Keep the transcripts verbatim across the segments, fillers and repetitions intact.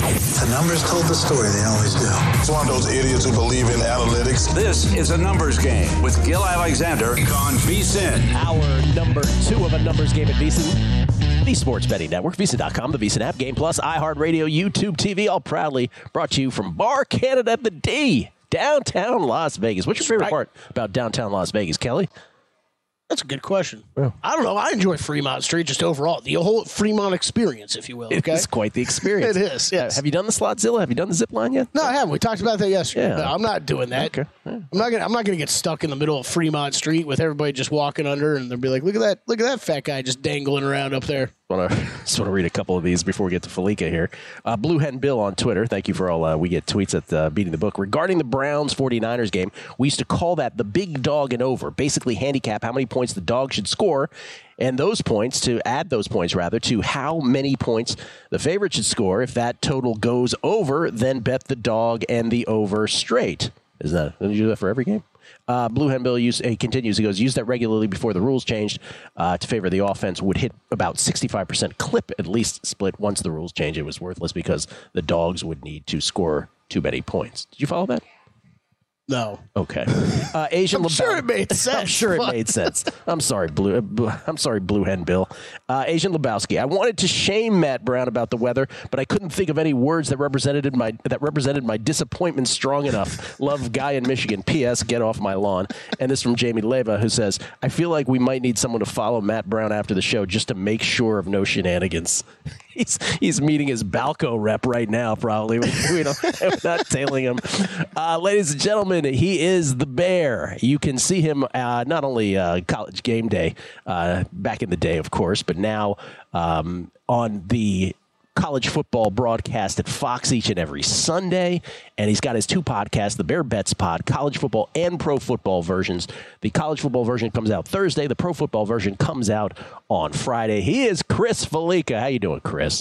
The numbers told the story. They always do. It's one of those idiots who believe in analytics. This is a numbers game with Gil Alexander on VSiN. Our number two of a numbers game at VSiN, the Sports Betting Network, VSiN dot com, the VSiN app, Game Plus, iHeartRadio, YouTube T V, all proudly brought to you from Bar Canada at the D, downtown Las Vegas. What's your favorite part about downtown Las Vegas, Kelly? That's a good question. Yeah. I don't know. I enjoy Fremont Street just overall. The whole Fremont experience, if you will. Okay? It's quite the experience. It is, yes. Have you done the Slotzilla? Have you done the zip line yet? No, I haven't. We talked about that yesterday. Yeah. No, I'm not doing that. Okay. Yeah. I'm not gonna I'm not gonna get stuck in the middle of Fremont Street with everybody just walking under and they'll be like, look at that, look at that fat guy just dangling around up there. Want to just want to read a couple of these before we get to Felica here. Uh, Blue Hen Bill on Twitter. Thank you for all. Uh, we get tweets at uh, Beating the Book. Regarding the Browns forty-niners game, we used to call that the big dog and over. Basically handicap how many points the dog should score, and those points, to add those points rather, to how many points the favorite should score. If that total goes over, then bet the dog and the over straight. Isn't that, don't you do that for every game? Uh, Blue Hen Bill use, he continues. He goes, use that regularly before the rules changed uh, to favor the offense. Would hit about sixty-five percent clip at least split. Once the rules changed, it was worthless because the dogs would need to score too many points. Did you follow that? No. Okay. Uh, Asian I'm Lebowski. sure it made sense. I'm sure it made sense. I'm sorry, Blue. Uh, I'm sorry, Blue Hen Bill. Uh, Asian Lebowski. I wanted to shame Matt Brown about the weather, but I couldn't think of any words that represented my that represented my disappointment strong enough. Love, Guy in Michigan. P S. Get off my lawn. And this from Jamie Leva, who says, I feel like we might need someone to follow Matt Brown after the show just to make sure of no shenanigans. He's he's meeting his Balco rep right now, probably. We, we don't, we're not tailing him. Uh, ladies and gentlemen, he is the Bear. You can see him uh, not only uh, College Game Day, uh, back in the day, of course, but now um, on the college football broadcast at Fox each and every Sunday. And he's got his two podcasts, the Bear Bets Pod, college football and pro football versions. The college football version comes out Thursday. The pro football version comes out on Friday. He is Chris Felica. How you doing, Chris?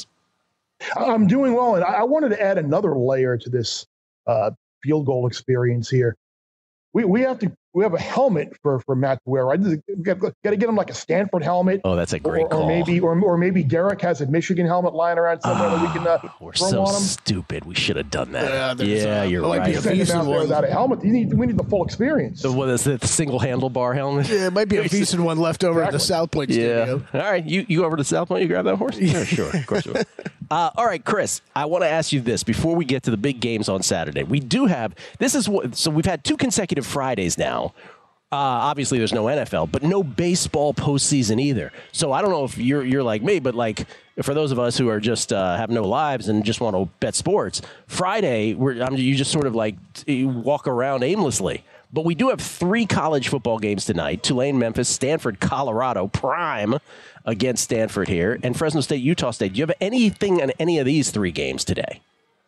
I'm doing well, and I wanted to add another layer to this uh, field goal experience here. We we have to we have a helmet for, for Matt to wear, right? We got, got to get him like a Stanford helmet. Oh, that's a great or, call. Or maybe or, or maybe Derek has a Michigan helmet lying around somewhere oh, that we can uh, we're throw so on him. stupid. We should have done that. Yeah, yeah uh, you're like right. Send him out there without a helmet. You need, we need the full experience. So what is it? The single handlebar helmet? Yeah, it might be a decent one left over at the Exactly. South Point Yeah. studio. All right. You you go over to South Point, you grab that horse? Yeah, sure. Of course you will. Uh, all right, Chris, I want to ask you this before we get to the big games on Saturday. We do have, this is what, so we've had two consecutive Fridays now. Uh, obviously, there's no N F L, but no baseball postseason either. So I don't know if you're you're like me, but like for those of us who are just uh, have no lives and just want to bet sports, Friday we're, I mean, you just sort of like you walk around aimlessly. But we do have three college football games tonight: Tulane, Memphis, Stanford, Colorado, prime against Stanford here, and Fresno State, Utah State. Do you have anything on any of these three games today?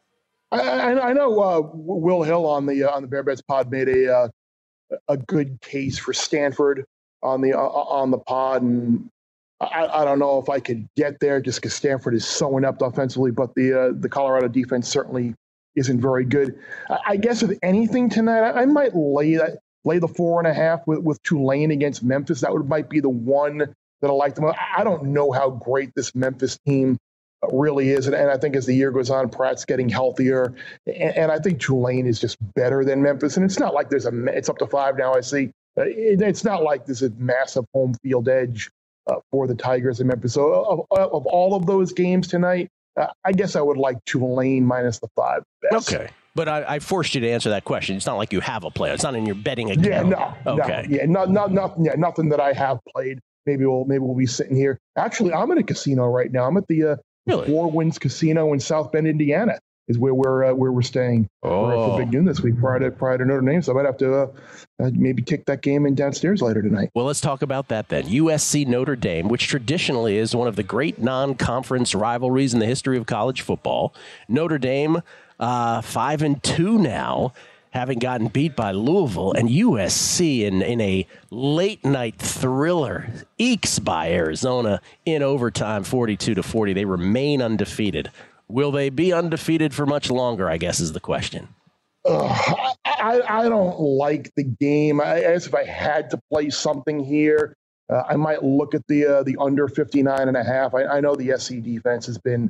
I, I, I know uh, Will Hill on the uh, on the Bear Bets Pod made a uh, a good case for Stanford on the uh, on the pod, and I, I don't know if I could get there just because Stanford is so inept offensively, but the uh, the Colorado defense certainly isn't very good. I, I guess with anything tonight, I, I might lay that lay the four and a half with, with Tulane against Memphis. That would might be the one that I like the most. I don't know how great this Memphis team really is, and, and I think as the year goes on, Pratt's getting healthier, and, and I think Tulane is just better than Memphis. And it's not like there's a it's up to five now. I see uh, it, it's not like there's a massive home field edge uh, for the Tigers in Memphis. So of, of all of those games tonight, uh, I guess I would like Tulane minus the five best. Okay. But I, I forced you to answer that question. It's not like you have a player. It's not in your betting account. Yeah, no. Okay. No, yeah, not, not, nothing. Yeah, nothing that I have played. Maybe we'll maybe we'll be sitting here. Actually, I'm in a casino right now. I'm at the uh, Really? Four Winds Casino in South Bend, Indiana, is where we're uh, where we're staying Oh. for, for Big Noon this week prior to prior to Notre Dame. So I might have to uh, uh, maybe kick that game in downstairs later tonight. Well, let's talk about that then. U S C Notre Dame, which traditionally is one of the great non-conference rivalries in the history of college football. Notre Dame, uh, five and two now, having gotten beat by Louisville, and U S C in, in a late-night thriller, ekes by Arizona in overtime, forty-two to forty. They remain undefeated. Will they be undefeated for much longer, I guess, is the question. Uh, I, I don't like the game. I guess if I had to play something here, uh, I might look at the uh, the under fifty-nine and a half. I, I know the S C defense has been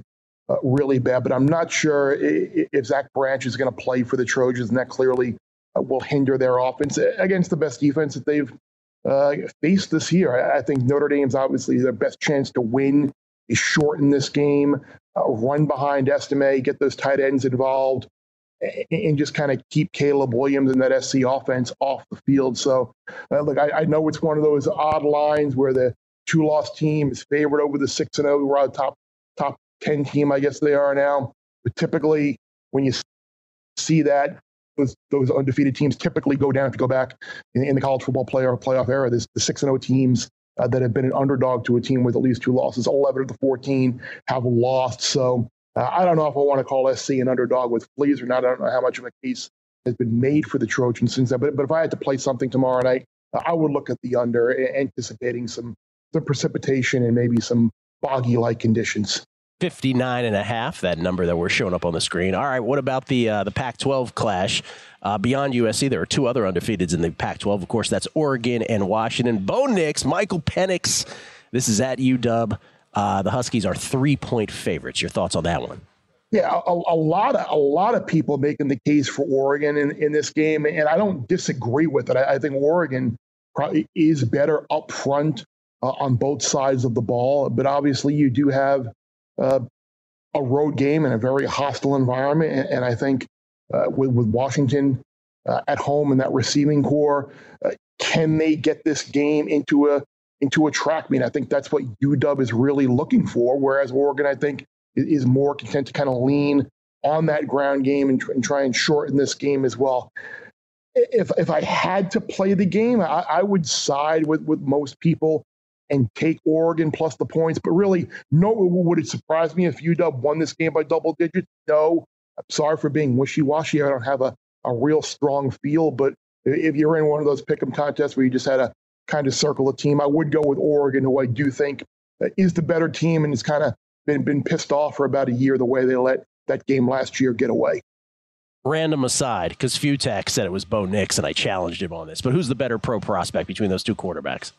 uh, really bad. But I'm not sure if, if Zach Branch is going to play for the Trojans, and that clearly uh, will hinder their offense against the best defense that they've uh, faced this year. I, I think Notre Dame's obviously their best chance to win is shorten this game, uh, run behind Estime, get those tight ends involved, and, and just kind of keep Caleb Williams and that S C offense off the field. So, uh, look, I, I know it's one of those odd lines where the two-loss team is favored over the six and oh. We're on top top ten team, I guess they are now. But typically, when you see that, those, those undefeated teams typically go down. If you go back in, in the college football playoff playoff era, this, the six and oh teams uh, that have been an underdog to a team with at least two losses, eleven of the fourteen have lost. So uh, I don't know if I want to call S C an underdog with fleas or not. I don't know how much of a case has been made for the Trojans since then. But, but if I had to play something tomorrow night, uh, I would look at the under, anticipating some some precipitation and maybe some boggy-like conditions. fifty-nine and a half, that number that we're showing up on the screen. All right, what about the uh, the Pac twelve clash? Uh, beyond U S C, there are two other undefeateds in the Pac twelve. Of course, that's Oregon and Washington. Bo Nix, Michael Penix. This is at U W. Uh, the Huskies are three-point favorites. Your thoughts on that one? Yeah, a, a lot of a lot of people making the case for Oregon in, in this game, and I don't disagree with it. I, I think Oregon probably is better up front uh, on both sides of the ball, but obviously you do have uh, a road game in a very hostile environment, and, and I think uh, with, with Washington uh, at home and that receiving core, uh, can they get this game into a into a track meet? I think that's what U W is really looking for, whereas Oregon, I think, is more content to kind of lean on that ground game and, tr- and try and shorten this game as well. If if I had to play the game, I, I would side with, with most people and take Oregon plus the points. But really, no, would it surprise me if U W won this game by double digits? No. I'm sorry for being wishy-washy. I don't have a, a real strong feel. But if you're in one of those pick'em contests where you just had a kind of circle a team, I would go with Oregon, who I do think is the better team and is kind of been been pissed off for about a year the way they let that game last year get away. Random aside, because Futak said it was Bo Nix, and I challenged him on this, but who's the better pro prospect between those two quarterbacks?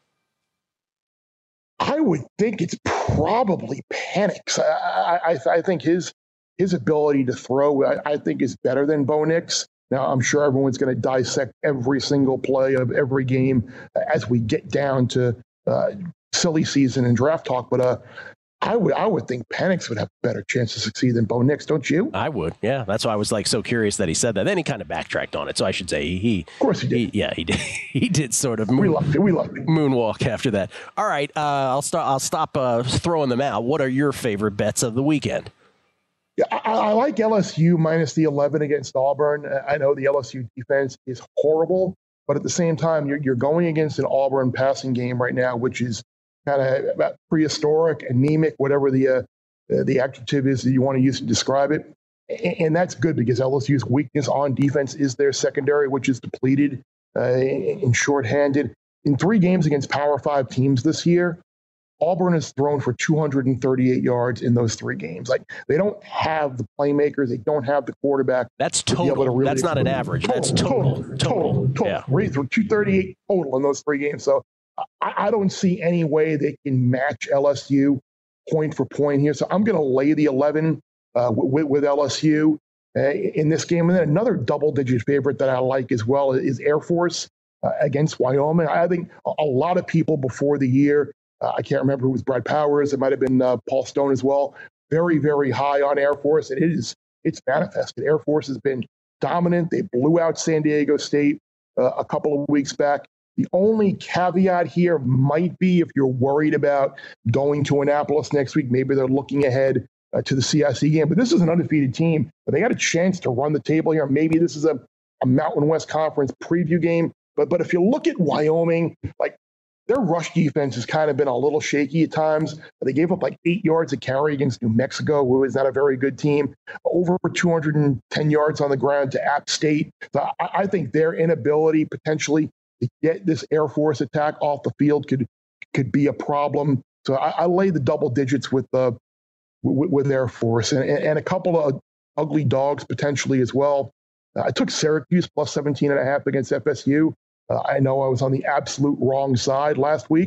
I would think it's probably Penix. I, I, I think his his ability to throw, I, I think, is better than Bo Nix. Now, I'm sure everyone's going to dissect every single play of every game as we get down to uh, silly season and draft talk, but uh, I would I would think Penix would have a better chance to succeed than Bo Nix, don't you? I would, yeah. That's why I was like so curious that he said that. Then he kind of backtracked on it, so I should say he. Of course he did. He, yeah, he did. He did sort of. Moon, we loved it. We loved it. Moonwalk after that. All right, uh, I'll start. I'll stop uh, throwing them out. What are your favorite bets of the weekend? Yeah, I, I like L S U minus the eleven against Auburn. I know the L S U defense is horrible, but at the same time, you're you're going against an Auburn passing game right now, which is kind of prehistoric, anemic, whatever the uh, the adjective is that you want to use to describe it. And that's good because L S U's weakness on defense is their secondary, which is depleted uh, and shorthanded. In three games against Power Five teams this year, Auburn has thrown for two hundred thirty-eight yards in those three games. Like, they don't have the playmakers. They don't have the quarterback. That's total. To really That's not an average. Total, That's total. Total. Total. total. Yeah. Really threw two thirty-eight total in those three games. So I, I don't see any way they can match L S U point for point here. So I'm going to lay the eleven uh, with, with L S U uh, in this game. And then another double-digit favorite that I like as well is Air Force uh, against Wyoming. I think a, a lot of people before the year, uh, I can't remember who was Brad Powers. It might have been uh, Paul Stone as well. Very, very high on Air Force. And it is, it's manifested. Air Force has been dominant. They blew out San Diego State uh, a couple of weeks back. The only caveat here might be if you're worried about going to Annapolis next week, maybe they're looking ahead uh, to the C I C game. But this is an undefeated team. But they got a chance to run the table here. Maybe this is a, a Mountain West Conference preview game. But but if you look at Wyoming, like, their rush defense has kind of been a little shaky at times. They gave up like eight yards a carry against New Mexico, who is not a very good team. Over two hundred ten yards on the ground to App State. So I, I think their inability potentially to get this Air Force attack off the field could could be a problem. So I, I lay the double digits with the uh, with, with Air Force and, and a couple of ugly dogs potentially as well. Uh, I took Syracuse plus seventeen and a half against F S U. Uh, I know I was on the absolute wrong side last week.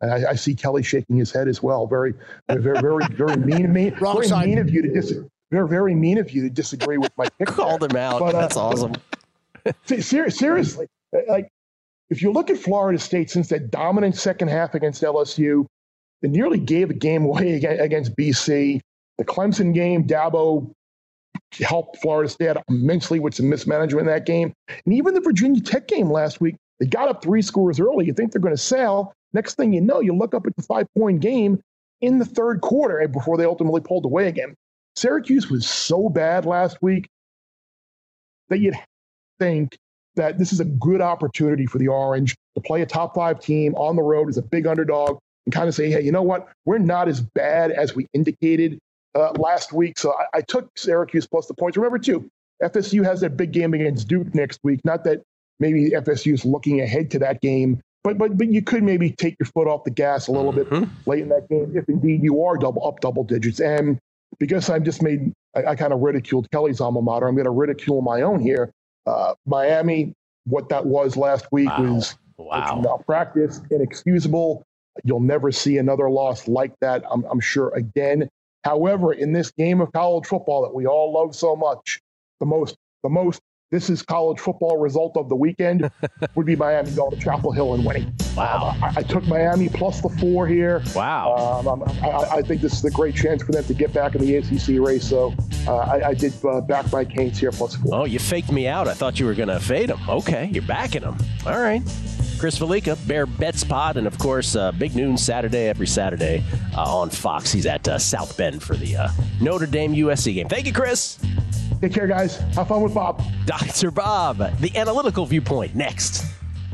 And I, I see Kelly shaking his head as well. Very, very, very, very mean, mean, Wrong very side. mean of you to disagree. Very, very mean of you to disagree with my pick. Called him out. But, uh, That's awesome. Ser- seriously, like if you look at Florida State since that dominant second half against L S U, they nearly gave a game away against B C. The Clemson game, Dabo helped Florida State immensely with some mismanagement in that game. And even the Virginia Tech game last week, they got up three scores early. You think they're going to sail. Next thing you know, you look up at the five-point game in the third quarter before they ultimately pulled away again. Syracuse was so bad last week that you'd think that this is a good opportunity for the Orange to play a top five team on the road as a big underdog and kind of say, hey, you know what? We're not as bad as we indicated uh, last week. So I, I took Syracuse plus the points. Remember, too, F S U has that big game against Duke next week. Not that maybe F S U is looking ahead to that game, but but but you could maybe take your foot off the gas a little Mm-hmm. bit late in that game if indeed you are double up double digits. And because I've just made, I, I kind of ridiculed Kelly's alma mater, I'm going to ridicule my own here. Uh, Miami, what that was last week Wow. was Wow. malpractice, inexcusable. You'll never see another loss like that, I'm, I'm sure, again. However, in this game of college football that we all love so much, the most, the most, this is college football result of the weekend would be Miami going to Chapel Hill and winning. Wow. Um, I, I took Miami plus the four here. Wow. Um, I'm- I, I think this is a great chance for them to get back in the A C C race. So uh, I, I did uh, back my Canes here plus four. Oh, you faked me out. I thought you were going to fade him. Okay, you're backing him. All right. Chris Felica, Bear Bets Pod, and of course, uh, Big Noon Saturday, every Saturday uh, on Fox. He's at uh, South Bend for the uh, Notre Dame U S C game. Thank you, Chris. Take care, guys. Have fun with Bob. Doctor Bob, the analytical viewpoint, next.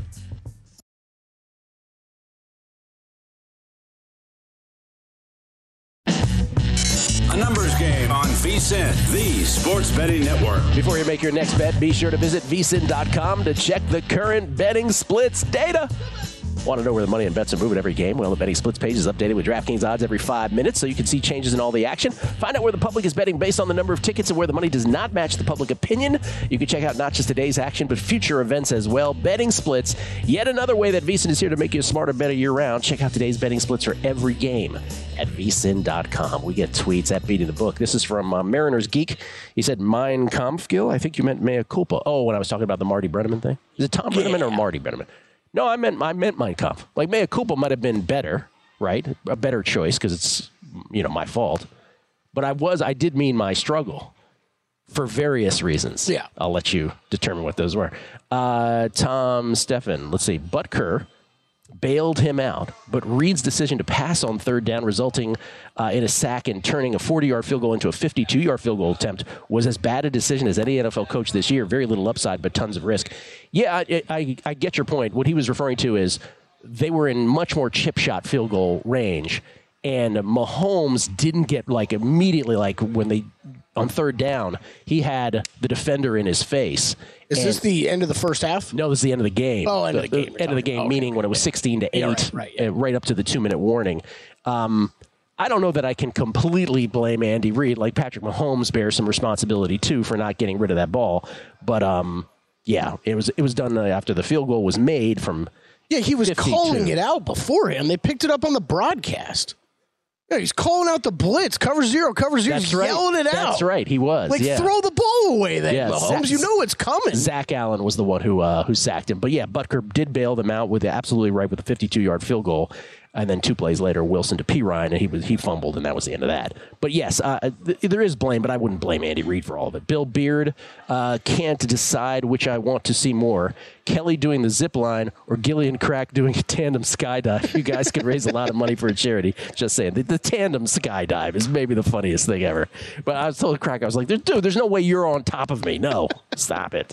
A numbers game on VSiN, the sports betting network. Before you make your next bet, be sure to visit V S I N dot com to check the current betting splits data. Want to know where the money and bets are moving every game? Well, the betting splits page is updated with DraftKings odds every five minutes, so you can see changes in all the action. Find out where the public is betting based on the number of tickets and where the money does not match the public opinion. You can check out not just today's action, but future events as well. Betting splits, yet another way that V S I N is here to make you a smarter, better year-round. Check out today's betting splits for every game at V S I N dot com. We get tweets at Beating the Book. This is from uh, Mariners Geek. He said, Mein Kampf, Gil. I think you meant mea culpa. Oh, when I was talking about the Marty Brenneman thing? Is it Tom Brenneman or Marty Brenneman? No, I meant I meant Mein Kampf. Like, mea culpa might have been better, right? A better choice because it's, you know, my fault. But I was, I did mean my struggle for various reasons. Yeah. I'll let you determine what those were. Uh, Tom Steffen, let's see. Butker bailed him out, but Reed's decision to pass on third down, resulting uh, in a sack and turning a forty-yard field goal into a fifty-two-yard field goal attempt, was as bad a decision as any N F L coach this year. Very little upside, but tons of risk. Yeah, I, I, I get your point. What he was referring to is they were in much more chip shot field goal range, and Mahomes didn't get, like, immediately, like, when they, on third down, he had the defender in his face. Is And- this the end of the first half? no, this is the end of the game. Oh, end of the game you're end of the talking- game, okay, meaning when it was okay. sixteen to eight, Yeah, right, right, yeah. uh, right up to the two-minute warning. Um, I don't know that I can completely blame Andy Reid. Like, Patrick Mahomes bears some responsibility, too, for not getting rid of that ball. But, um, yeah, it was it was done after the field goal was made from Yeah, he was fifty-two. calling it out beforehand. They picked it up on the broadcast. Yeah, he's calling out the blitz, cover zero, cover zero. That's He's right. yelling it out. That's right. He was. Like, yeah. throw the ball away then, Yeah, Mahomes. Zach- you know it's coming. Zach Allen was the one who uh, who sacked him. But, yeah, Butker did bail them out with absolutely right with a fifty-two-yard field goal. And then two plays later, Wilson to P. Ryan, and he was he fumbled, and that was the end of that. But, yes, uh, th- there is blame, but I wouldn't blame Andy Reid for all of it. Bill Beard uh, can't decide which I want to see more. Kelly doing the zip line or Gillian Crack doing a tandem skydive. You guys could raise a lot of money for a charity. Just saying. The, the tandem skydive is maybe the funniest thing ever. But I was told Crack, I was like, dude, there's no way you're on top of me. No, stop it.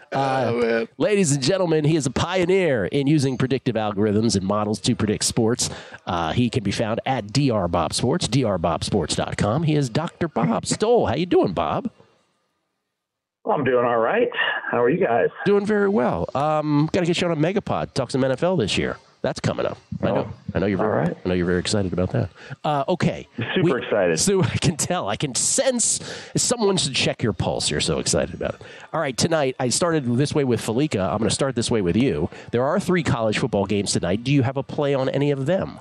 Uh, ladies and gentlemen, he is a pioneer in using predictive algorithms and models to predict sports. Uh, he can be found at D R Bob Sports, D R Bob Sports dot com. He is Doctor Bob Stoll. How you doing, Bob? I'm doing all right. How are you guys? Doing very well. Um, got to get you on a Megapod. Talk some N F L this year. That's coming up. I know. I know you're very. right. I know you're very excited about that. Uh, okay. Super We- excited. So I can tell. I can sense someone should check your pulse. You're so excited about it. All right. Tonight, I started this way with Felica. I'm going to start this way with you. There are three college football games tonight. Do you have a play on any of them?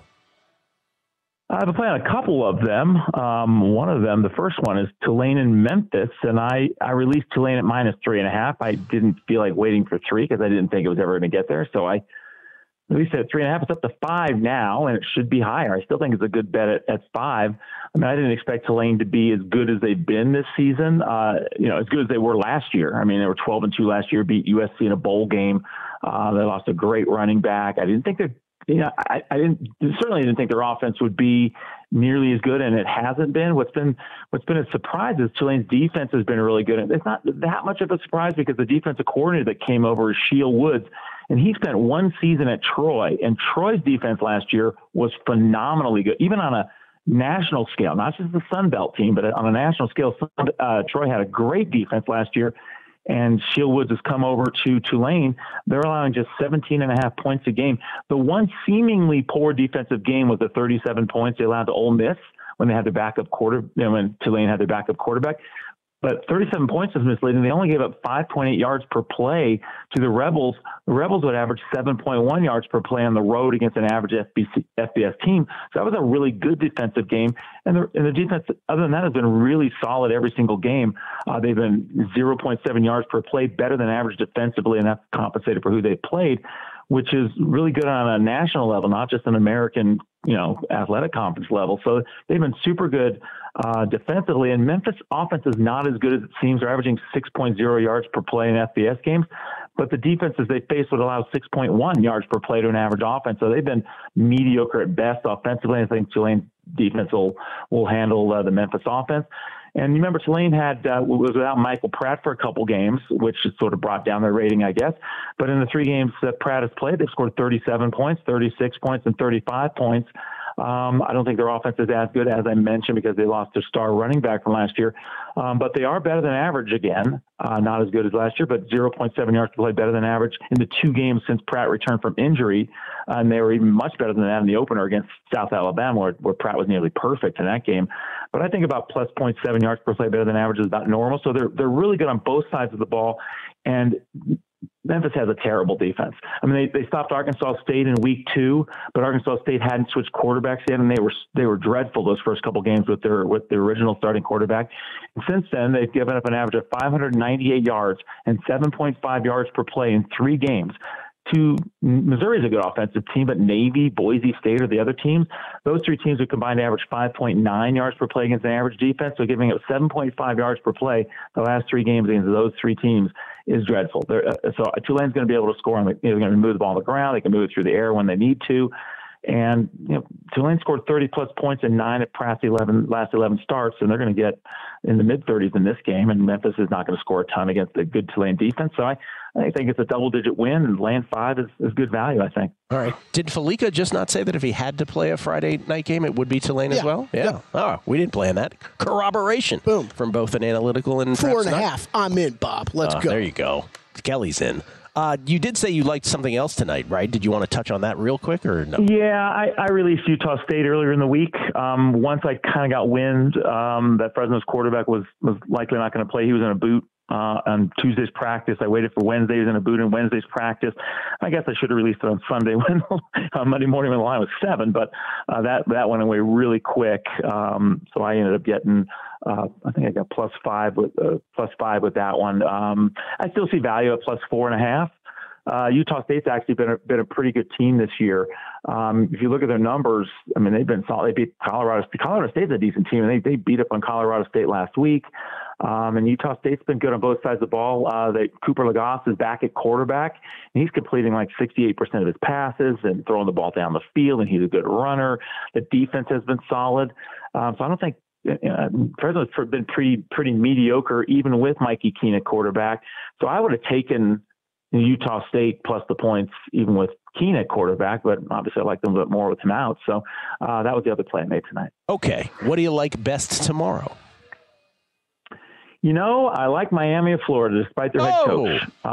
I have a play on a couple of them. Um, one of them, the first one, is Tulane and Memphis, and I, I released Tulane at minus three and a half. I didn't feel like waiting for three because I didn't think it was ever going to get there, so I released it at three and a half. It's up to five now, and it should be higher. I still think it's a good bet at, at five. I mean, I didn't expect Tulane to be as good as they've been this season. Uh, you know, as good as they were last year. I mean, they were twelve and two last year, beat U S C in a bowl game. Uh, they lost a great running back. I didn't think that. You know, I, I didn't certainly didn't think their offense would be nearly as good, and it hasn't been. What's been what's been a surprise is Tulane's defense has been really good. It's not that much of a surprise because the defensive coordinator that came over is Sheil Woods, and he spent one season at Troy, and Troy's defense last year was phenomenally good, even on a national scale, not just the Sun Belt team, but on a national scale. Uh, Troy had a great defense last year. And Sheil Woods has come over to Tulane. They're allowing just seventeen and a half points a game. The one seemingly poor defensive game was the thirty-seven points they allowed to Ole Miss when they had their backup quarter, you know, when Tulane had their backup quarterback. But thirty-seven points is misleading. They only gave up five point eight yards per play to the Rebels. The Rebels would average seven point one yards per play on the road against an average F B C, F B S team. So that was a really good defensive game. And the, and the defense, other than that, has been really solid every single game. Uh, they've been zero point seven yards per play, better than average defensively, and that's compensated for who they played, which is really good on a national level, not just an American, you know, athletic conference level. So they've been super good uh, defensively. And Memphis offense is not as good as it seems. They're averaging six point oh yards per play in F B S games, but the defenses they face would allow six point one yards per play to an average offense. So they've been mediocre at best offensively. I think Tulane's defense will, will handle uh, the Memphis offense. And you remember Tulane had uh, was without Michael Pratt for a couple games, which sort of brought down their rating, I guess. But in the three games that Pratt has played, they've scored thirty-seven points, thirty-six points, and thirty-five points. Um, I don't think their offense is as good as I mentioned because they lost their star running back from last year. Um, but they are better than average again. Uh, not as good as last year, but zero point seven yards per play better than average in the two games since Pratt returned from injury. Uh, and they were even much better than that in the opener against South Alabama, where, where Pratt was nearly perfect in that game. But I think about plus zero point seven yards per play better than average is about normal. So they're they're really good on both sides of the ball. And Memphis has a terrible defense. I mean, they, they stopped Arkansas State in week two, but Arkansas State hadn't switched quarterbacks yet, and they were they were dreadful those first couple games with their with their original starting quarterback. And since then, they've given up an average of five hundred ninety-eight yards and seven point five yards per play in three games. To Missouri's a good offensive team, but Navy, Boise State are the other teams. Those three teams have combined to average five point nine yards per play against an average defense, so giving up seven point five yards per play the last three games against those three teams is dreadful. Uh, so Tulane's going to be able to score on the, you know, they're going to move the ball on the ground. They can move it through the air when they need to. And you know, Tulane scored thirty plus points in nine of Pratt's eleven last eleven starts, and they're going to get in the mid thirties in this game. And Memphis is not going to score a ton against the good Tulane defense. So I, I think it's a double digit win, and land five is, is good value, I think. All right. Did Felica just not say that if he had to play a Friday night game, it would be Tulane yeah. as well? Yeah. yeah. Oh, we didn't plan that. Corroboration. Boom. From both an analytical and four and a not. half. I'm in, Bob. Let's uh, go. There you go. Kelly's in. Uh, you did say you liked something else tonight, right? Did you want to touch on that real quick or no? Yeah, I, I released Utah State earlier in the week. Um, once I kind of got wind um, that Fresno's quarterback was, was likely not going to play. He was in a boot uh, on Tuesday's practice. I waited for Wednesday. He was in a boot in Wednesday's practice. I guess I should have released it on Sunday when on Monday morning when the line was seven, but uh, that, that went away really quick. Um, so I ended up getting Uh, I think I got plus five with uh, plus five with that one. Um, I still see value at plus four and a half. Uh, Utah State's actually been a, been a pretty good team this year. Um, if you look at their numbers, I mean, they've been solid. They beat Colorado. Colorado State's a decent team, and they, they beat up on Colorado State last week. Um, and Utah State's been good on both sides of the ball. Uh, they, Cooper Lagasse is back at quarterback, and he's completing like sixty-eight percent of his passes and throwing the ball down the field, and he's a good runner. The defense has been solid. Um, so I don't think Uh, Fresno's been pretty pretty mediocre, even with Mikey Keene at quarterback. So I would have taken Utah State plus the points, even with Keene at quarterback. But obviously, I like them a bit more with him out. So uh, that was the other play I made tonight. Okay, what do you like best tomorrow? You know, I like Miami of Florida, despite their oh. head coach. Uh,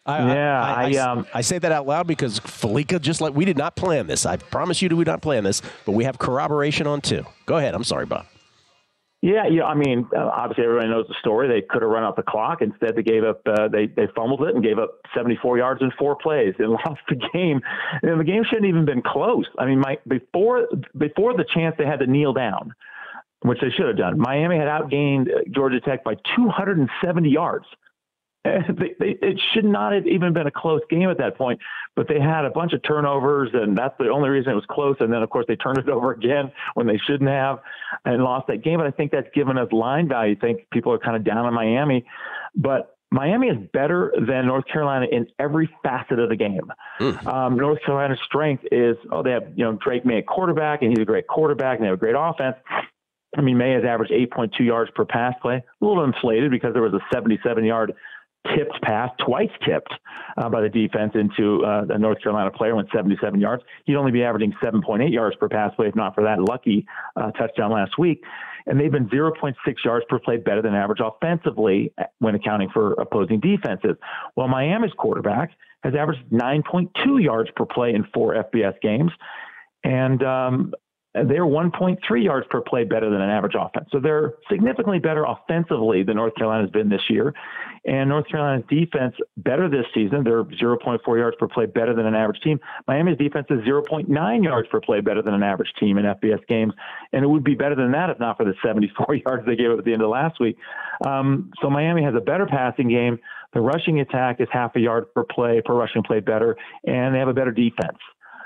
I, yeah, I, I, I, um, I say that out loud because Felica just like we did not plan this. I promise you, we did not plan this, but we have corroboration on two. Go ahead. I'm sorry, Bob. Yeah, yeah. I mean, uh, obviously everybody knows the story. They could have run out the clock. Instead, they gave up. Uh, they they fumbled it and gave up seventy-four yards in four plays and lost the game. And the game shouldn't even been close. I mean, my before before the chance they had to kneel down, which they should have done. Miami had outgained Georgia Tech by two hundred seventy yards. They, they, it should not have even been a close game at that point, but they had a bunch of turnovers, and that's the only reason it was close. And then, of course, they turned it over again when they shouldn't have and lost that game. But I think that's given us line value. I think people are kind of down on Miami, but Miami is better than North Carolina in every facet of the game. Mm. Um, North Carolina's strength is, oh, they have, you know, Drake May at quarterback, and he's a great quarterback, and they have a great offense. I mean, May has averaged eight point two yards per pass play, a little inflated because there was a seventy-seven yard tipped pass, twice tipped uh, by the defense into uh, a North Carolina player, went seventy-seven yards. He'd only be averaging seven point eight yards per pass play if not for that lucky uh, touchdown last week. And they've been zero point six yards per play better than average offensively when accounting for opposing defenses. Well, Miami's quarterback has averaged nine point two yards per play in four F B S games. And um, they're one point three yards per play better than an average offense. So they're significantly better offensively than North Carolina's been this year. And North Carolina's defense better this season. They're zero point four yards per play better than an average team. Miami's defense is zero point nine yards per play better than an average team in F B S games. And it would be better than that if not for the seventy-four yards they gave up at the end of last week. Um, so Miami has a better passing game. The rushing attack is half a yard per play, per rushing play better, and they have a better defense.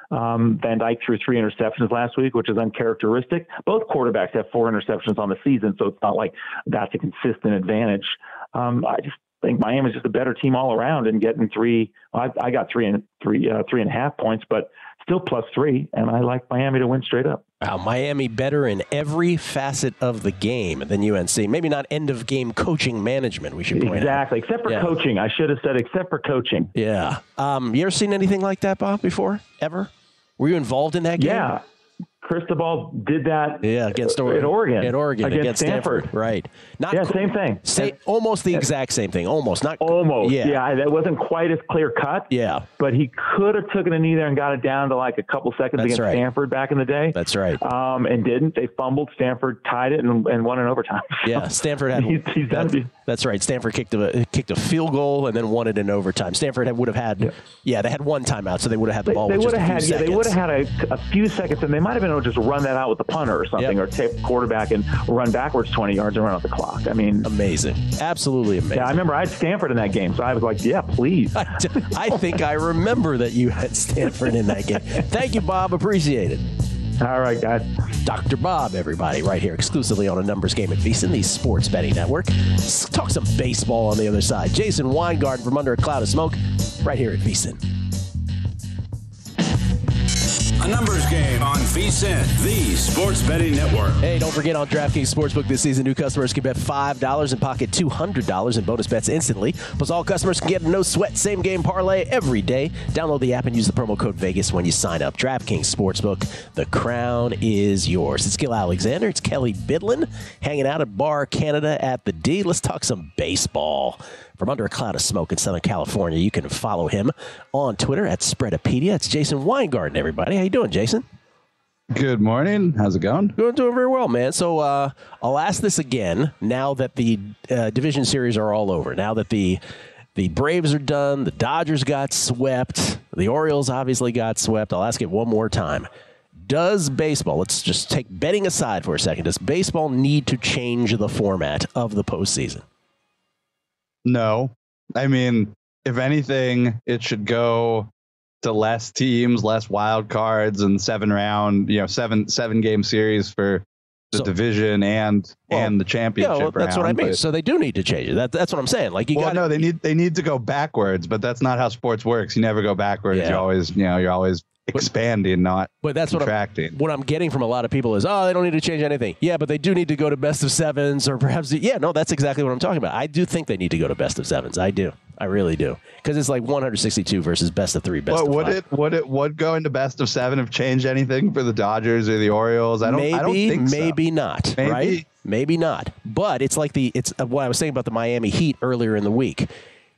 Um, Van Dyke threw three interceptions last week, which is uncharacteristic. Both quarterbacks have four interceptions on the season, so it's not like that's a consistent advantage. Um, I just think Miami's just a better team all around, and getting three. Well, I, I got three and three, uh, three and a half points, but still plus three, and I like Miami to win straight up. Wow, Miami better in every facet of the game than U N C. Maybe not end of game coaching management. We should point exactly, out. except for yeah. coaching. I should have said except for coaching. Yeah. Um, you ever seen anything like that, Bob? Before ever? Were you involved in that game? Yeah. Cristobal did that yeah, against Oregon. At Oregon. At Oregon against, against Stanford. Stanford. Right. Not yeah, co- same thing. Same, almost the exact same thing. Almost. Not Almost. Yeah. yeah. That wasn't quite as clear cut. Yeah. But he could have taken a knee there and got it down to like a couple seconds That's against right. Stanford back in the day. That's right. Um, and didn't. They fumbled. Stanford tied it and, and won in overtime. Yeah. Stanford had. he's, he's that's, done. that's right. Stanford kicked a kicked a field goal and then won it in overtime. Stanford had, would have had. Yeah. yeah, they had one timeout, so they would have had the ball. They, they would have had. seconds. Yeah, they would have had a, a few seconds, and they might have been able to just run that out with the punter or something, yep. or take quarterback and run backwards twenty yards and run out the clock. I mean, amazing, absolutely amazing. Yeah, I remember I had Stanford in that game, so I was like, yeah, please. I, I think I remember that you had Stanford in that game. Thank you, Bob. Appreciate it. All right, guys. Doctor Bob, everybody, right here exclusively on a numbers game at VSiN, the Sports Betting Network. Let's talk some baseball on the other side. Jason Weingarten from Under a Cloud of Smoke, right here at VSiN. A numbers game on VSiN, the Sports Betting Network. Hey, don't forget on DraftKings Sportsbook this season, new customers can bet five dollars and pocket two hundred dollars in bonus bets instantly. Plus, all customers can get a no-sweat same-game parlay every day. Download the app and use the promo code Vegas when you sign up. DraftKings Sportsbook, the crown is yours. It's Gil Alexander. It's Kelly Bidlin hanging out at Bar Canada at the D. Let's talk some baseball. From Under a Cloud of Smoke in Southern California, you can follow him on Twitter at Spreadopedia. It's Jason Weingarten, everybody. How you doing, Jason? Good morning. How's it going? Doing, doing very well, man. So uh, I'll ask this again now that the uh, division series are all over. Now that the the Braves are done, the Dodgers got swept, the Orioles obviously got swept. I'll ask it one more time. Does baseball, let's just take betting aside for a second, does baseball need to change the format of the postseason? No. I mean, if anything, it should go to less teams, less wild cards, and seven round, you know, seven seven game series for the so, division and well, and the championship. Yeah, well, that's round, what I mean. but, so they do need to change it. That, that's what I'm saying. Like you well, got no, they need they need to go backwards, but that's not how sports works. You never go backwards. Yeah. You always, you know, you're always expanding, not but that's contracting. What I'm, what I'm getting from a lot of people is, oh, they don't need to change anything. Yeah, but they do need to go to best of sevens, or perhaps, yeah, no, that's exactly what I'm talking about. I do think they need to go to best of sevens. I do. I really do. Because it's like one hundred sixty-two versus best of three, best well, of would five. It, would it would going to best of seven have changed anything for the Dodgers or the Orioles? I don't, maybe, I don't think so. Maybe not, maybe. right? Maybe not. But it's like the, it's what I was saying about the Miami Heat earlier in the week.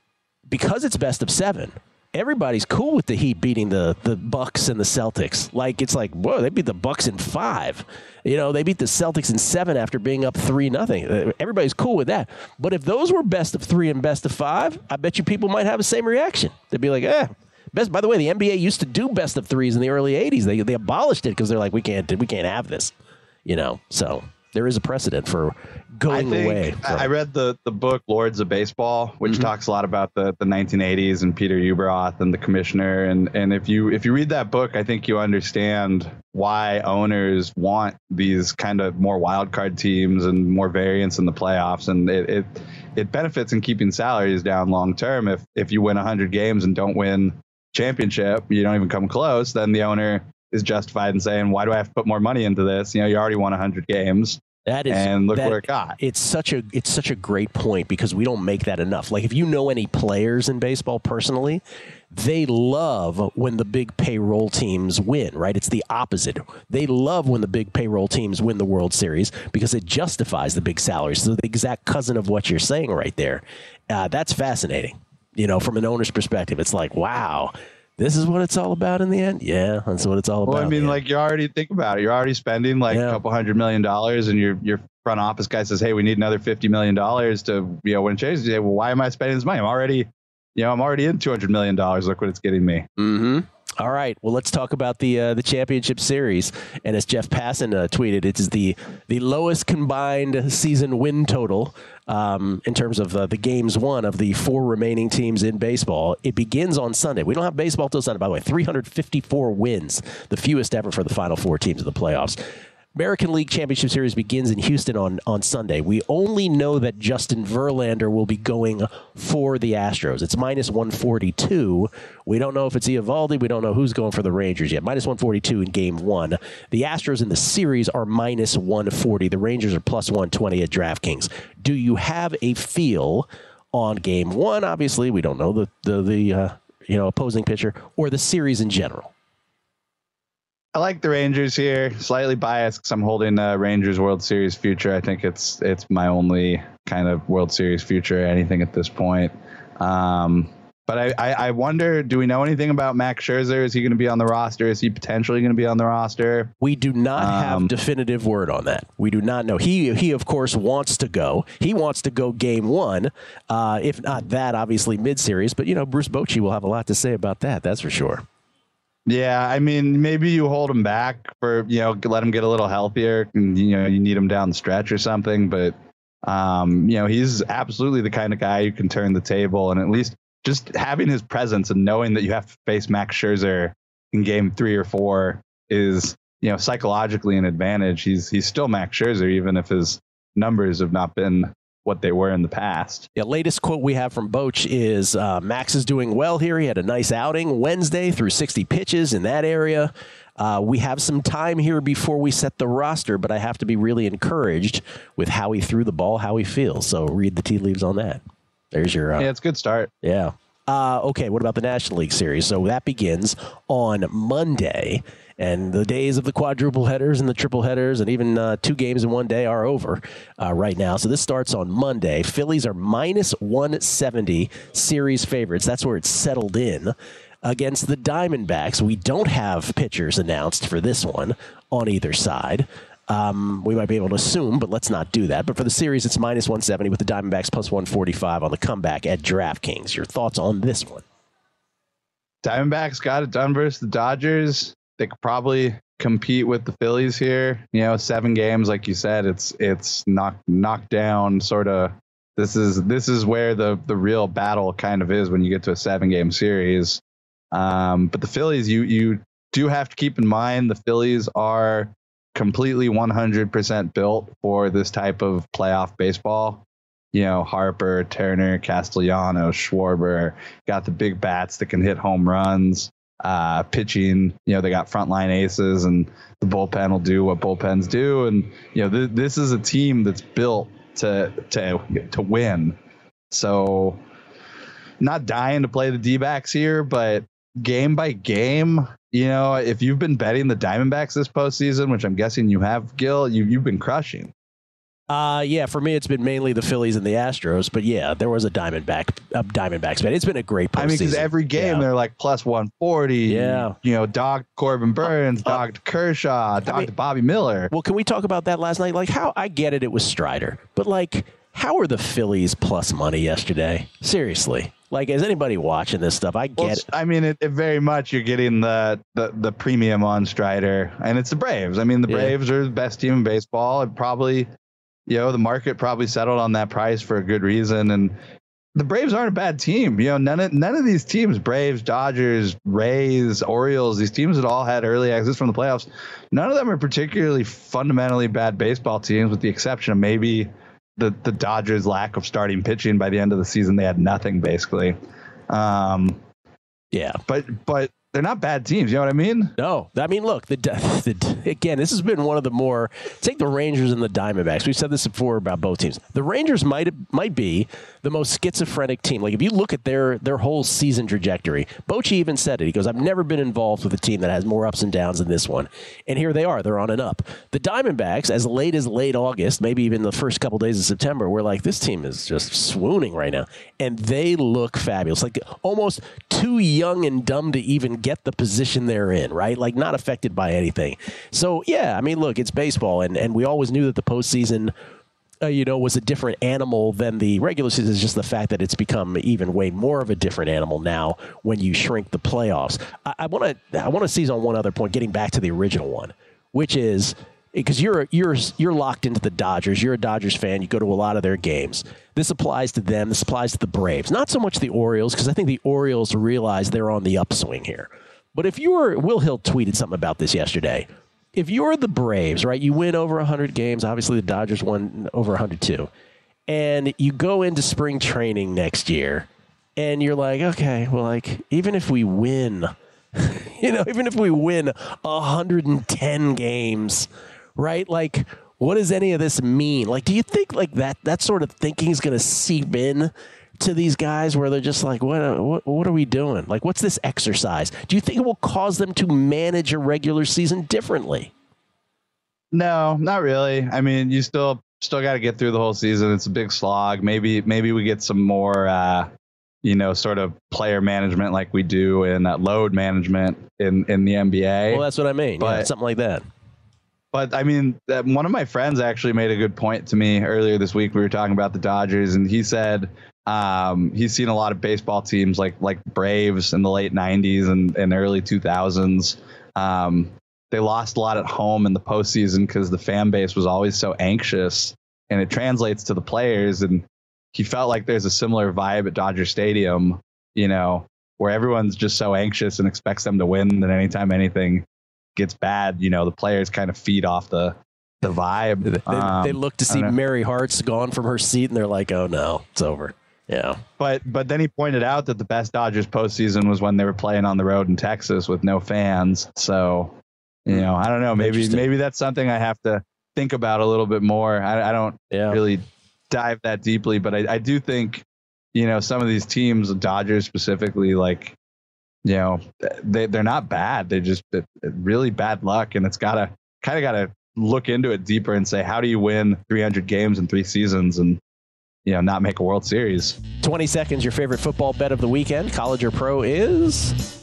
because it's best of seven, everybody's cool with the Heat beating the the Bucks and the Celtics. Like, it's like, whoa, they beat the Bucks in five. You know, they beat the Celtics in seven after being up three nothing. Everybody's cool with that. But if those were best of three and best of five, I bet you people might have the same reaction. They'd be like, eh. Best. By the way, the N B A used to do best of threes in the early eighties. They they abolished it because they're like, we can't we can't have this. You know, so there is a precedent for going I think, away. From. I read the, the book Lords of Baseball, which mm-hmm. talks a lot about the, the nineteen eighties and Peter Ueberroth and the commissioner. And, and if you if you read that book, I think you understand why owners want these kind of more wild card teams and more variance in the playoffs. And it it, it benefits in keeping salaries down long term. If if you win one hundred games and don't win championship, you don't even come close, then the owner is justified in saying, why do I have to put more money into this? You know, you already won one hundred games. That is, and look that, where it got. It's such a it's such a great point because we don't make that enough. Like, if you know any players in baseball personally, they love when the big payroll teams win, right? It's the opposite. They love when the big payroll teams win the World Series because it justifies the big salaries. So the exact cousin of what you're saying right there. Uh, that's fascinating. You know, from an owner's perspective, it's like, wow. This is what it's all about in the end? Yeah, that's what it's all about. Well, I mean, like, you already think about it. You're already spending like yeah. a couple hundred million dollars, and your your front office guy says, hey, we need another fifty million dollars to, you know, win changes. You say, well, why am I spending this money? I'm already, you know, I'm already in two hundred million dollars. Look what it's getting me. Mm-hmm. All right. Well, let's talk about the uh, the championship series. And as Jeff Passan uh, tweeted, it is the the lowest combined season win total um, in terms of uh, the games won of the four remaining teams in baseball. It begins on Sunday. We don't have baseball till Sunday, by the way. three hundred fifty-four wins, the fewest ever for the final four teams of the playoffs. American League Championship Series begins in Houston on, on Sunday. We only know that Justin Verlander will be going for the Astros. It's minus one forty-two. We don't know if it's Eovaldi. We don't know who's going for the Rangers yet. minus one forty-two in game one. The Astros in the series are minus one forty. The Rangers are plus one twenty at DraftKings. Do you have a feel on game one? Obviously, we don't know the, the, the uh, you know, opposing pitcher or the series in general. I like the Rangers here. Slightly biased because I'm holding uh, Rangers World Series future. I think it's it's my only kind of World Series future anything at this point. Um, but I, I, I wonder, do we know anything about Max Scherzer? Is he going to be on the roster? Is he potentially going to be on the roster? We do not um, have definitive word on that. We do not know. He, he of course, wants to go. He wants to go game one. Uh, if not that, obviously mid-series. But, you know, Bruce Bochy will have a lot to say about that. That's for sure. Yeah, I mean, maybe you hold him back for, you know, let him get a little healthier and, you know, you need him down the stretch or something. But, um, you know, he's absolutely the kind of guy who can turn the table. And at least just having his presence and knowing that you have to face Max Scherzer in game three or four is, you know, psychologically an advantage. He's he's still Max Scherzer, even if his numbers have not been what they were in the past. Yeah, latest quote we have from Boch is uh, Max is doing well here. He had a nice outing Wednesday through sixty pitches in that area. Uh, we have some time here before we set the roster, but I have to be really encouraged with how he threw the ball, how he feels. So read the tea leaves on that. There's your... Uh, yeah, it's a good start. Yeah. Uh, okay, what about the National League Series? So that begins on Monday, and the days of the quadruple headers and the triple headers and even uh, two games in one day are over uh, right now. So this starts on Monday. Phillies are minus one seventy series favorites. That's where it's settled in against the Diamondbacks. We don't have pitchers announced for this one on either side. Um, we might be able to assume, but let's not do that. But for the series, it's minus one seventy with the Diamondbacks plus one forty-five on the comeback at DraftKings. Your thoughts on this one? Diamondbacks got it done versus the Dodgers. They could probably compete with the Phillies here. You know, seven games, like you said, it's it's knocked knocked down. Sort of. This is this is where the the real battle kind of is when you get to a seven game series. Um, but the Phillies, you you do have to keep in mind the Phillies are completely one hundred percent built for this type of playoff baseball. You know, Harper, Turner, Castellanos, Schwarber, got the big bats that can hit home runs. Uh, pitching, you know, they got frontline aces, and the bullpen will do what bullpens do. And, you know, th- this is a team that's built to to to win. So, not dying to play the D-backs here, but game by game, you know, if you've been betting the Diamondbacks this postseason, which I'm guessing you have, Gil, you, you've been crushing. Uh, yeah, for me, it's been mainly the Phillies and the Astros. But, yeah, there was a Diamondback, a Diamondbacks bet. It's been a great postseason. I mean, because every game yeah. they're like plus one forty. Yeah. You know, dogged Corbin Burns, uh, dogged Kershaw, dogged I mean, Bobby Miller. Well, can we talk about that last night? Like, how I get it, it was Strider. But, like, how are the Phillies plus money yesterday? Seriously. Like, is anybody watching this stuff? I get well, it. I mean, it, it very much you're getting the, the the premium on Strider, and it's the Braves. I mean, the Braves yeah. are the best team in baseball, and probably, you know, the market probably settled on that price for a good reason. And the Braves aren't a bad team. You know, none of none of these teams, Braves, Dodgers, Rays, Orioles, these teams that all had early exits from the playoffs, none of them are particularly fundamentally bad baseball teams, with the exception of maybe the the Dodgers' lack of starting pitching. By the end of the season, they had nothing basically. Um, yeah, but but they're not bad teams. You know what I mean? No, I mean, look, the, the again, this has been one of the more, take the Rangers and the Diamondbacks. We've said this before about both teams. The Rangers might might be the most schizophrenic team. Like, if you look at their their whole season trajectory, Bochy even said it. He goes, I've never been involved with a team that has more ups and downs than this one. And here they are. They're on and up. The Diamondbacks, as late as late August, maybe even the first couple days of September, we're like, this team is just swooning right now. And they look fabulous. Like, almost too young and dumb to even get the position they're in, right? Like, not affected by anything. So, yeah, I mean, look, it's baseball, and, and we always knew that the postseason, uh, you know, was a different animal than the regular season. It's just the fact that it's become even way more of a different animal now when you shrink the playoffs. I want to I want to seize on one other point, getting back to the original one, which is, because you're you're you're locked into the Dodgers. You're a Dodgers fan. You go to a lot of their games. This applies to them. This applies to the Braves. Not so much the Orioles, because I think the Orioles realize they're on the upswing here. But if you're, Will Hill tweeted something about this yesterday. If you're the Braves, right, you win over one hundred games. Obviously, the Dodgers won over one hundred two. And you go into spring training next year, and you're like, okay, well, like, even if we win, you know, even if we win one hundred ten games, right, like, what does any of this mean? Like, do you think, like, that that sort of thinking is going to seep in to these guys where they're just like, what, what what are we doing? Like, what's this exercise? Do you think it will cause them to manage a regular season differently? No, not really. I mean, you still still got to get through the whole season. It's a big slog. Maybe maybe we get some more, uh, you know, sort of player management like we do in uh, load management in, in the N B A. Well, that's what I mean. But, yeah, something like that. But, I mean, uh, one of my friends actually made a good point to me earlier this week. We were talking about the Dodgers, and he said um, he's seen a lot of baseball teams like like Braves in the late nineties and, and early two thousands. Um, they lost a lot at home in the postseason because the fan base was always so anxious, and it translates to the players. And he felt like there's a similar vibe at Dodger Stadium, you know, where everyone's just so anxious and expects them to win that anytime anything gets bad, you know, the players kind of feed off the the vibe. They, um, they look to see Mary Hart's gone from her seat, and they're like, oh, no, it's over. Yeah. But but then he pointed out that the best Dodgers postseason was when they were playing on the road in Texas with no fans. So, you know, I don't know. Maybe maybe that's something I have to think about a little bit more. I, I don't yeah. really dive that deeply, but I, I do think, you know, some of these teams, the Dodgers specifically, like, you know, they, they're not bad. They're just it, it really bad luck. And it's got to kind of got to look into it deeper and say, how do you win three hundred games in three seasons and, you know, not make a World Series? twenty seconds, your favorite football bet of the weekend, college or pro, is?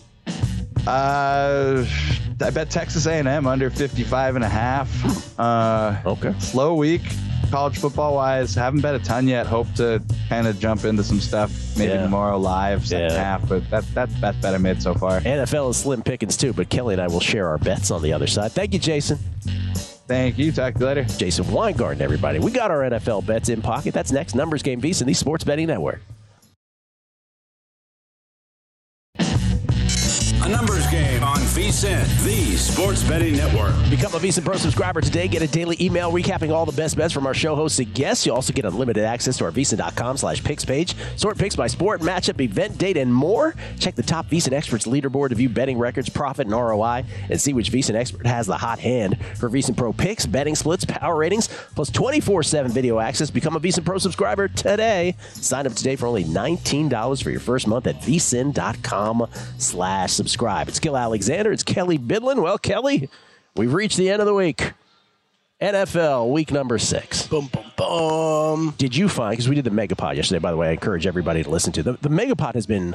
Uh, I bet Texas A and M under fifty-five and a half. Uh, okay. Slow week, college football wise. Haven't bet a ton yet. Hope to kind of jump into some stuff maybe yeah. tomorrow live, second yeah. half. But that, that's the best bet I made so far. N F L is slim pickings too, but Kelly and I will share our bets on the other side. Thank you, Jason. Thank you. Talk to you later. Jason Weingarten, everybody. We got our N F L bets in pocket. That's next. Numbers Game VSiN, the Sports Betting Network. A numbers game on VSiN, the Sports Betting Network. Become a VSiN Pro subscriber today. Get a daily email recapping all the best bets from our show hosts and guests. You also get unlimited access to our VSiN.com slash picks page. Sort picks by sport, matchup, event, date, and more. Check the top VSiN experts leaderboard to view betting records, profit, and R O I, and see which VSiN expert has the hot hand for VSiN Pro picks, betting splits, power ratings, plus twenty-four seven video access. Become a VSiN Pro subscriber today. Sign up today for only nineteen dollars for your first month at VSiN.com slash subscribe. It's Gil Alexander. It's Kelly Bidlin. Well, Kelly, we've reached the end of the week. N F L week number six. Boom, boom, boom. Did you find, because we did the Megapod yesterday, by the way, I encourage everybody to listen to. The, the Megapod has been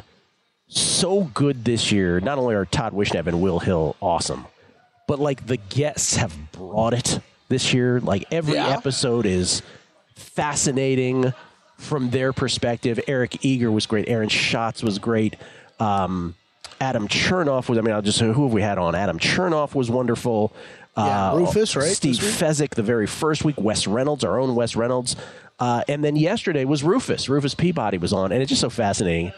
so good this year. Not only are Todd Wishnev and Will Hill awesome, but like the guests have brought it this year. Like every Yeah. episode is fascinating from their perspective. Eric Eager was great. Aaron Schatz was great. Um, Adam Chernoff was, I mean, I'll just say, who have we had on? Adam Chernoff was wonderful. Yeah, Uh, Rufus, right? Steve this week? Fezzik the very first week. Wes Reynolds, our own Wes Reynolds. Uh, and then yesterday was Rufus. Rufus Peabody was on, and it's just so fascinating.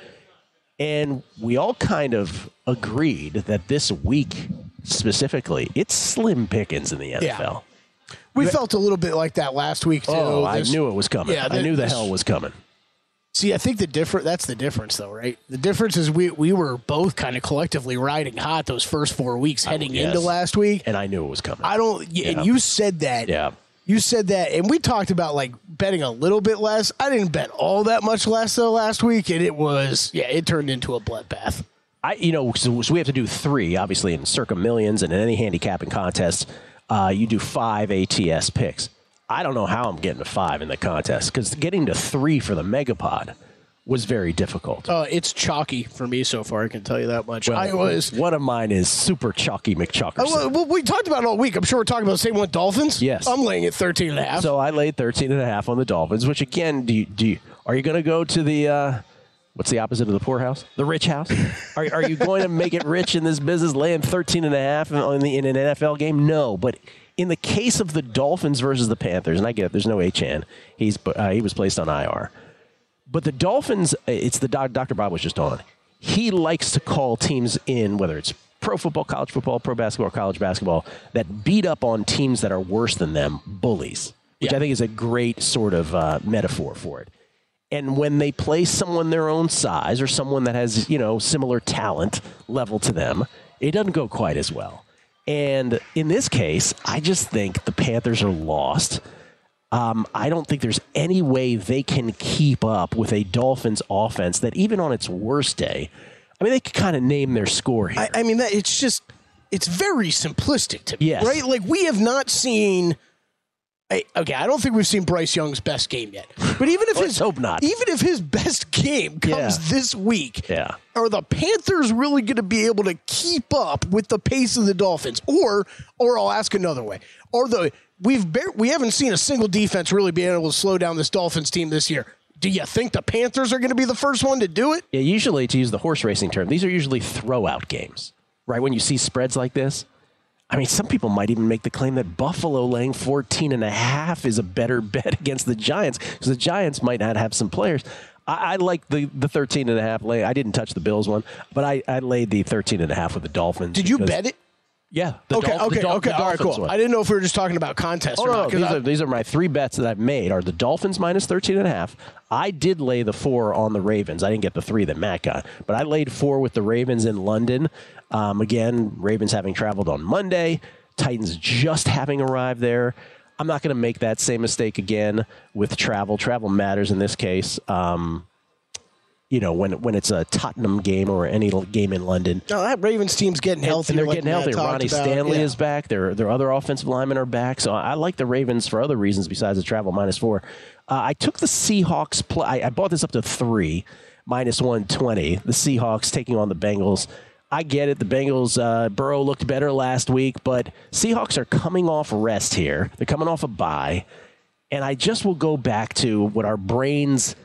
And we all kind of agreed that this week specifically, it's slim pickings in the N F L. Yeah. We felt a little bit like that last week, too. Oh, I This- knew it was coming. Yeah, I knew the this- hell was coming. See, I think the different that's the difference, though, right? The difference is we we were both kind of collectively riding hot those first four weeks heading yes. into last week. And I knew it was coming. I don't, yeah. and you said that. Yeah. You said that, and we talked about like betting a little bit less. I didn't bet all that much less though last week, and it was yeah, it turned into a bloodbath. I, you know, so, so we have to do three, obviously, in Circa Millions and in any handicapping contest. Uh, you do five A T S picks. I don't know how I'm getting to five in the contest because getting to three for the Megapod was very difficult. Uh, it's chalky for me so far. I can tell you that much. Well, I was. one of mine is Super Chalky McChuckerson. Uh, well, we talked about it all week. I'm sure we're talking about the same one, Dolphins. Yes. I'm laying at thirteen and a half. So I laid thirteen and a half on the Dolphins, which again, do you, do you, are you going to go to the, uh, what's the opposite of the poor house? The rich house? are, are you going to make it rich in this business, laying thirteen and a half in, the, in an N F L game? No, but in the case of the Dolphins versus the Panthers, and I get it, there's no H-Chan. He's, uh, he was placed on I R. But the Dolphins, it's the doc, Doctor Bob was just on. He likes to call teams in, whether it's pro football, college football, pro basketball, or college basketball, that beat up on teams that are worse than them, bullies, which Yeah. I think is a great sort of uh, metaphor for it. And when they play someone their own size or someone that has, you know, similar talent level to them, it doesn't go quite as well. And in this case, I just think the Panthers are lost. Um, I don't think there's any way they can keep up with a Dolphins offense that even on its worst day, I mean, they could kind of name their score here. I, I mean, that it's just, it's very simplistic to me, Yes. right? Like, we have not seen, I, okay, I don't think we've seen Bryce Young's best game yet. But even if Let's his, hope not. even if his best game comes Yeah. this week, Yeah. are the Panthers really going to be able to keep up with the pace of the Dolphins? Or, or I'll ask another way, are the, we've bar- we haven't seen a single defense really be able to slow down this Dolphins team this year. Do you think the Panthers are going to be the first one to do it? Yeah, usually, to use the horse racing term, these are usually throwout games, right? When you see spreads like this. I mean, some people might even make the claim that Buffalo laying fourteen and a half is a better bet against the Giants because the Giants might not have some players. I, I like the, the thirteen and a half lay. I didn't touch the Bills one, but I, I laid the thirteen and a half with the Dolphins. Did you because- bet it? Yeah. The Okay, Dol- the okay, Dol- okay. the All right, Dolphins cool. one. I didn't know if we were just talking about contests Oh, or no, not. no. 'cause These I- are, these are my three bets that I've made are the Dolphins minus thirteen and a half. I did lay the four on the Ravens. I didn't get the three that Matt got, but I laid four with the Ravens in London. Um, again, Ravens having traveled on Monday, Titans just having arrived there. I'm not going to make that same mistake again with travel. Travel matters in this case. Um, you know, when when it's a Tottenham game or any l- game in London. No, that Ravens team's getting healthy. And they're like getting Matt healthy. talked Ronnie about. Stanley Yeah. is back. Their their other offensive linemen are back. So I like the Ravens for other reasons besides the travel minus four. Uh, I took the Seahawks play. I, I bought this up to three, minus one twenty. The Seahawks taking on the Bengals. I get it. The Bengals, uh, Burrow looked better last week, but Seahawks are coming off rest here. They're coming off a bye. And I just will go back to what our brains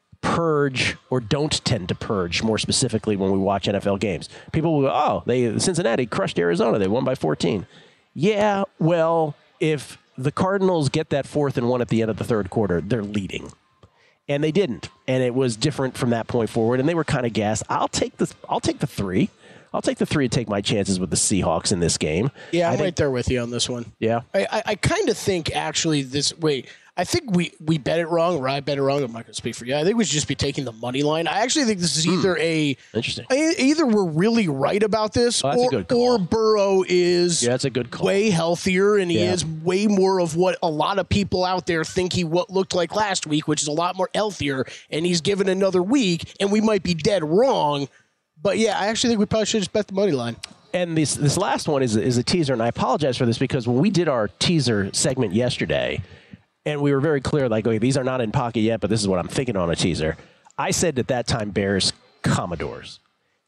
purge or don't tend to purge more specifically when we watch N F L games. People will go, oh, they Cincinnati crushed Arizona. They won by fourteen. Yeah, well, if the Cardinals get that fourth and one at the end of the third quarter, they're leading. And they didn't. And it was different from that point forward. And they were kind of gassed. I'll take the I'll take the three. I'll take the three and take my chances with the Seahawks in this game. Yeah, I I'm think- right there with you on this one. Yeah. I, I, I kind of think actually this. Wait, I think we, we bet it wrong, or I bet it wrong. I'm not going to speak for you. I think we should just be taking the money line. I actually think this is either a Interesting. e- either we're really right about this, Oh, that's a or, good call. or Burrow is Yeah, that's a good call. way healthier, and he Yeah. is way more of what a lot of people out there think he what looked like last week, which is a lot more healthier. And he's given another week, and we might be dead wrong. But yeah, I actually think we probably should just bet the money line. And this this last one is is a teaser, and I apologize for this because when we did our teaser segment yesterday, and we were very clear, like, okay, these are not in pocket yet, but this is what I'm thinking on a teaser. I said at that time Bears Commodores,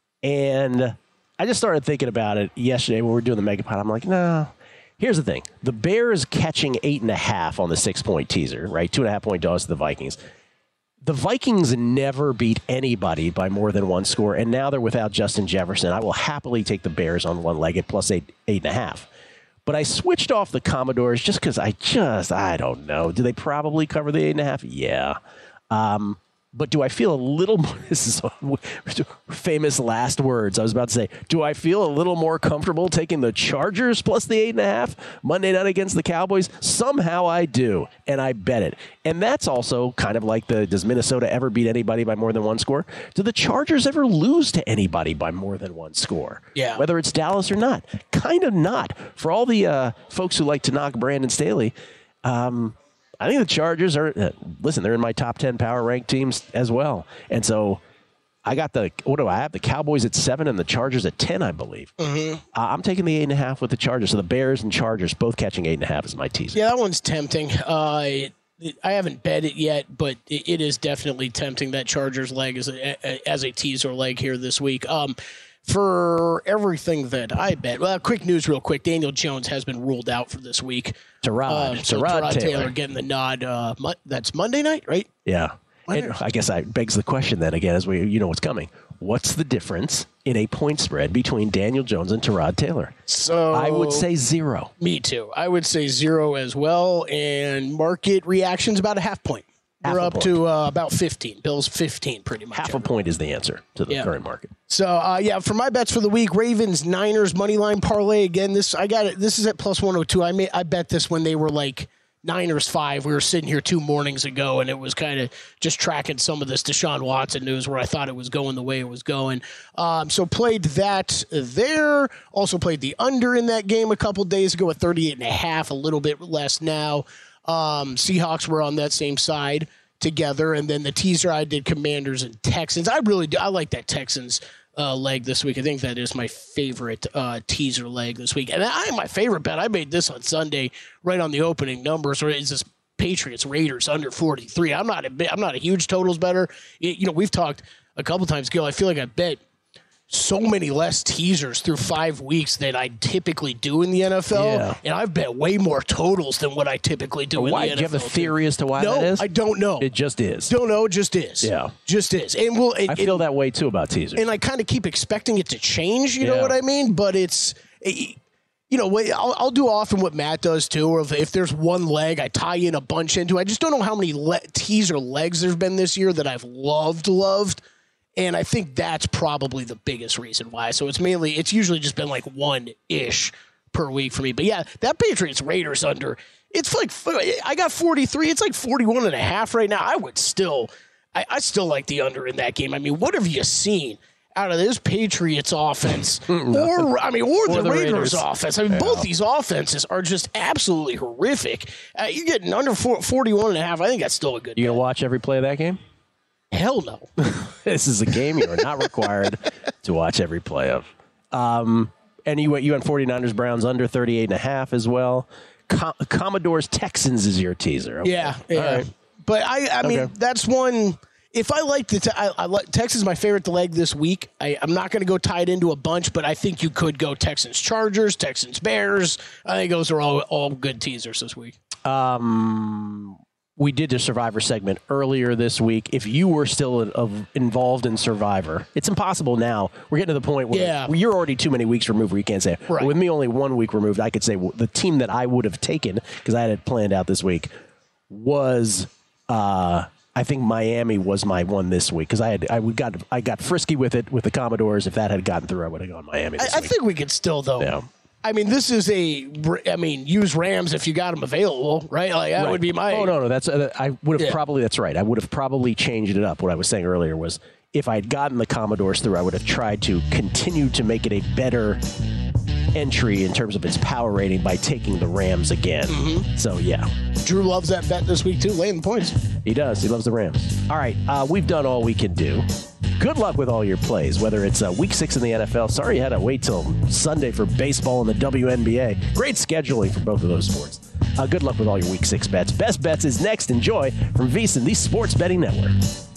and I just started thinking about it yesterday when we were doing the Megapod. I'm like, no. Here's the thing: the Bears catching eight and a half on the six point teaser, right? Two and a half point dogs to the Vikings. The Vikings never beat anybody by more than one score, and now they're without Justin Jefferson. I will happily take the Bears on one leg at plus eight, eight and a half. But I switched off the Commodores just because I just, I don't know. Do they probably cover the eight and a half? Yeah. Um, but do I feel a little more, this is famous last words. I was about to say, do I feel a little more comfortable taking the Chargers plus the eight and a half Monday night against the Cowboys? Somehow I do, and I bet it. And that's also kind of like the, does Minnesota ever beat anybody by more than one score? Do the Chargers ever lose to anybody by more than one score? Yeah. Whether it's Dallas or not. Kind of not. For all the uh, folks who like to knock Brandon Staley, um, I think the Chargers are, uh, listen, they're in my top ten power ranked teams as well. And so I got the, what do I have? The Cowboys at seven and the Chargers at ten, I believe. Mm-hmm. Uh, I'm taking the eight and a half with the Chargers. So the Bears and Chargers both catching eight and a half is my teaser. Yeah, that one's tempting. Uh, it, it, I haven't bet it yet, but it, it is definitely tempting. That Chargers leg as a, a, as a teaser leg here this week. Um, For everything that I bet. Well, quick news real quick. Daniel Jones has been ruled out for this week. Tyrod. Um, so Tyrod Tyrod Taylor. Taylor getting the nod. Uh, mo- that's Monday night, right? Yeah. And I guess I begs the question then again, as we, you know what's coming. What's the difference in a point spread between Daniel Jones and Tyrod Taylor? So I would say zero. Me too. I would say zero as well. And market reaction's about a half point. Half We're a up point. to uh, about fifteen. Bills fifteen, pretty much. Half a point is the answer to the Yeah. current market. So uh, yeah, for my bets for the week, Ravens Niners money line parlay again. This I got it. This is at plus one hundred two. I made I bet this when they were like Niners five. We were sitting here two mornings ago, and it was kind of just tracking some of this Deshaun Watson news where I thought it was going the way it was going. Um, so played that there. Also played the under in that game a couple days ago at thirty-eight and a half. A little bit less now. Um, Seahawks were on that same side together, and then the teaser I did Commanders and Texans. I really do. I like that Texans uh, leg this week. I think that is my favorite uh, teaser leg this week, and I my favorite bet. I made this on Sunday right on the opening numbers. Or is this Patriots Raiders under forty-three? I'm not a bit, I'm not a huge totals better. You know, we've talked a couple times, Gil. I feel like I bet so many less teasers through five weeks than I typically do in the N F L. Yeah. And I've bet way more totals than what I typically do in Why? the N F L. Do you have a too. theory as to why no, that is? I don't know. It just is. Don't know, just is. Yeah. Just is. And we'll, it, I feel it, that way too about teasers. and I kind of keep expecting it to change, you know Yeah. what I mean? But it's, it, you know, what- I'll, I'll do often what Matt does too, or if, if there's one leg, I tie in a bunch into. I just don't know how many le- teaser legs there's been this year that I've loved, loved. And I think that's probably the biggest reason why. So it's mainly, it's usually just been like one-ish per week for me. But yeah, that Patriots Raiders under, it's like, I got forty-three. It's like forty-one and a half right now. I would still, I, I still like the under in that game. I mean, what have you seen out of this Patriots offense? Or, I mean, or, Or the, the Raiders, Raiders. offense. I mean, both these offenses are just absolutely horrific. Uh, you're getting under four, forty-one and a half. I think that's still a good You bet. going to watch every play of that game? Hell no. This is a game you are not required to watch every play of. Um, and you went you went 49ers Browns under thirty-eight and a half as well. Com- Commodores Texans is your teaser. Okay. Yeah, yeah. All right. But I, I mean, Okay. that's one. If I like the, te- I, I like Texas, is my favorite leg this week. I, I'm not going to go tie it into a bunch, but I think you could go Texans Chargers, Texans Bears. I think those are all all good teasers this week. Um, we did the Survivor segment earlier this week. If you were still in, of, involved in Survivor, it's impossible now. We're getting to the point where Yeah. you're already too many weeks removed where you can't say it. Right. With me only one week removed, I could say the team that I would have taken, because I had it planned out this week, was uh, I think Miami was my one this week, because I had I would got I got frisky with it with the Commodores. If that had gotten through, I would have gone Miami this I, I week. think we could still though. Yeah. I mean, this is a. I mean, use Rams if you got them available, right? Like that Right. would be my. Oh no, no, that's uh, I would have Yeah. probably that's right. I would have probably changed it up. What I was saying earlier was if I had gotten the Commodores through, I would have tried to continue to make it a better entry in terms of its power rating by taking the Rams again. Mm-hmm. So yeah, Drew loves that bet this week too, laying the points. he does. He loves the Rams. All right, uh, we've done all we can do. Good luck with all your plays, whether it's uh, week six in the N F L. Sorry you had to wait till Sunday for baseball and the W N B A. Great scheduling for both of those sports. Uh, good luck with all your week six bets. Best Bets is next. Enjoy from VSiN, the Sports Betting Network.